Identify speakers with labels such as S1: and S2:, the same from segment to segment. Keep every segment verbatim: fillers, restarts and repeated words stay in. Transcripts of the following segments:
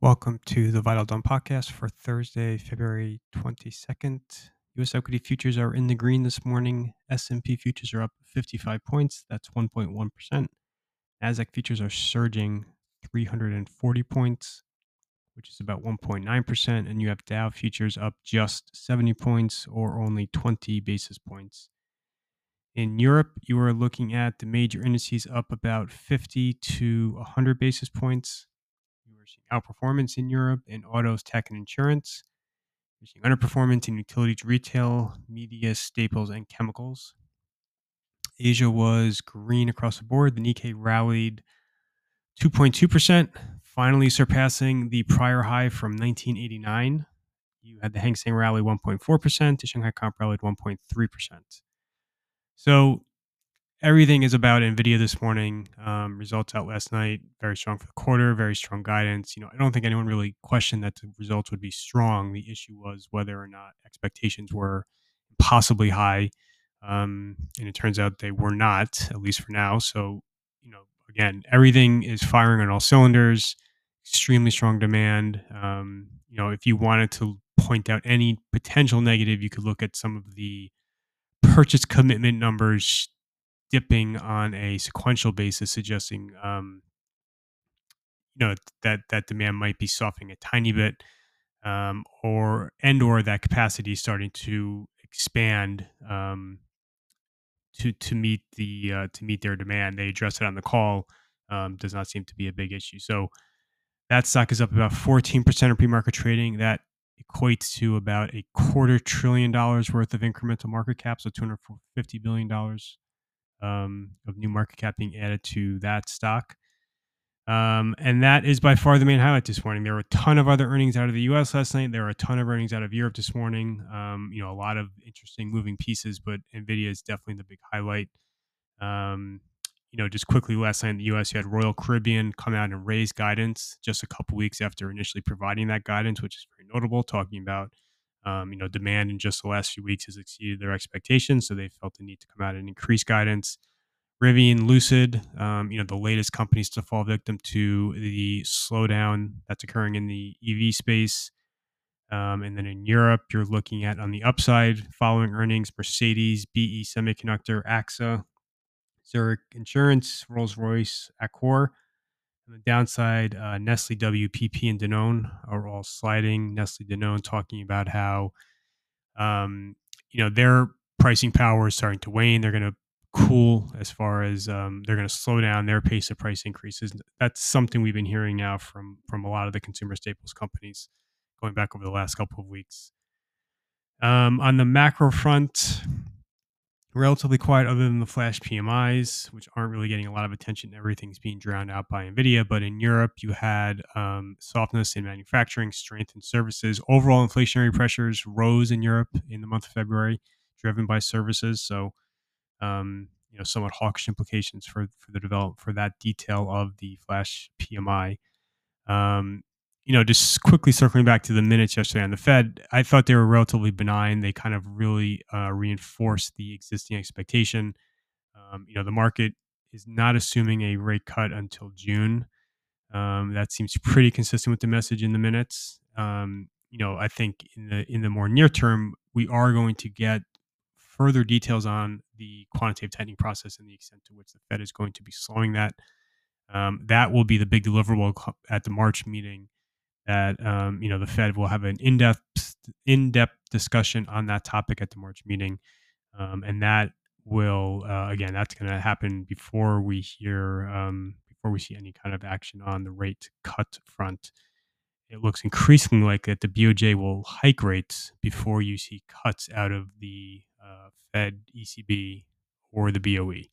S1: Welcome to the Vital Dawn podcast for Thursday, February twenty-second. U S equity futures are in the green this morning. S and P futures are up fifty-five points. That's one point one percent. Nasdaq futures are surging three hundred forty points, which is about one point nine percent. And you have Dow futures up just seventy points or only twenty basis points. In Europe, you are looking at the major indices up about fifty to one hundred basis points. You are seeing outperformance in Europe in autos, tech, and insurance. You're seeing underperformance in utilities, retail, media, staples, and chemicals. Asia was green across the board. The Nikkei rallied two point two percent, finally surpassing the prior high from nineteen eighty-nine. You had the Hang Seng rally one point four percent. The Shanghai Comp rallied one point three percent. So everything is about NVIDIA this morning. Um, results out last night, very strong for the quarter, very strong guidance. You know, I don't think anyone really questioned that the results would be strong. The issue was whether or not expectations were possibly high. Um, and it turns out they were not, at least for now. So, you know, again, everything is firing on all cylinders, extremely strong demand. Um, you know, if you wanted to point out any potential negative, you could look at some of the purchase commitment numbers dipping on a sequential basis, suggesting um, you know that that demand might be softening a tiny bit, um, or and or that capacity is starting to expand um, to to meet the uh, to meet their demand. They addressed it on the call. Um, does not seem to be a big issue. So that stock is up about fourteen percent of pre-market trading. That equates to about a quarter trillion dollars worth of incremental market cap, so two hundred fifty billion dollars um, of new market cap being added to that stock. Um, and that is by far the main highlight this morning. There were a ton of other earnings out of the U S last night. There were a ton of earnings out of Europe this morning. Um, you know, a lot of interesting moving pieces, but NVIDIA is definitely the big highlight. Um, you know, just quickly last night in the U S, you had Royal Caribbean come out and raise guidance just a couple weeks after initially providing that guidance, which is very notable, talking about um, you know, demand in just the last few weeks has exceeded their expectations. So they felt the need to come out and increase guidance. Rivian, Lucid, um, you know, the latest companies to fall victim to the slowdown that's occurring in the E V space. Um, and then in Europe, you're looking at on the upside, following earnings, Mercedes, B E Semiconductor, AXA, Zurich Insurance, Rolls-Royce, Accor. On the downside, uh, Nestle, W P P, and Danone are all sliding. Nestle, Danone talking about how um, you know, their pricing power is starting to wane. They're going to cool as far as um, they're going to slow down their pace of price increases. That's something we've been hearing now from from a lot of the consumer staples companies going back over the last couple of weeks. Um, on the macro front, relatively quiet other than the flash P M Is, which aren't really getting a lot of attention. Everything's being drowned out by NVIDIA. But in Europe, you had um, softness in manufacturing, strength in services. Overall inflationary pressures rose in Europe in the month of February, driven by services. So, um, you know, somewhat hawkish implications for, for the develop for that detail of the flash P M I. Um, you know, just quickly circling back to the minutes yesterday on the Fed, I thought they were relatively benign. They kind of really uh, reinforced the existing expectation. Um, you know, the market is not assuming a rate cut until June. Um, that seems pretty consistent with the message in the minutes. Um, you know, I think in the in the more near term, we are going to get further details on the quantitative tightening process and the extent to which the Fed is going to be slowing that. Um, that will be the big deliverable at the March meeting. That um, you know, the Fed will have an in-depth in-depth discussion on that topic at the March meeting, um, and that will uh, again that's going to happen before we hear um, before we see any kind of action on the rate cut front. It looks increasingly like that the B O J will hike rates before you see cuts out of the uh, Fed, E C B, or the B O E.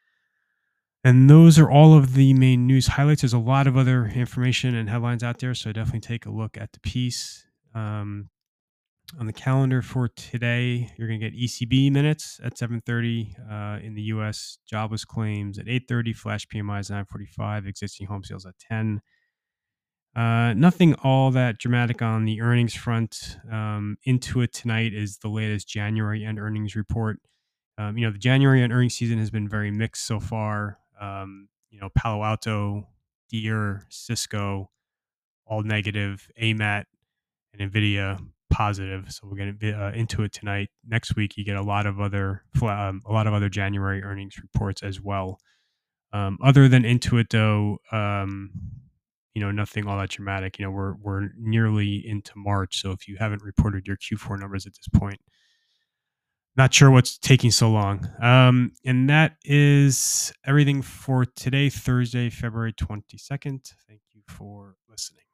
S1: And those are all of the main news highlights. There's a lot of other information and headlines out there, so definitely take a look at the piece. Um, on the calendar for today, you're going to get E C B minutes at seven thirty uh, in the U S, jobless claims at eight thirty, flash P M Is nine forty-five, existing home sales at ten. Uh, nothing all that dramatic on the earnings front. Um, into it tonight is the latest January end earnings report. Um, you know, the January end earnings season has been very mixed so far. Um, you know, Palo Alto, Deere, Cisco, all negative, A M A T and Nvidia positive. So we're going to uh, into it tonight. Next week, you get a lot of other fla- um, a lot of other January earnings reports as well. Um, other than Intuit, though, um, you know, nothing all that dramatic. You know, we're we're nearly into March, so if you haven't reported your Q four numbers at this point, not sure what's taking so long. Um, and that is everything for today, Thursday, February twenty-second. Thank you for listening.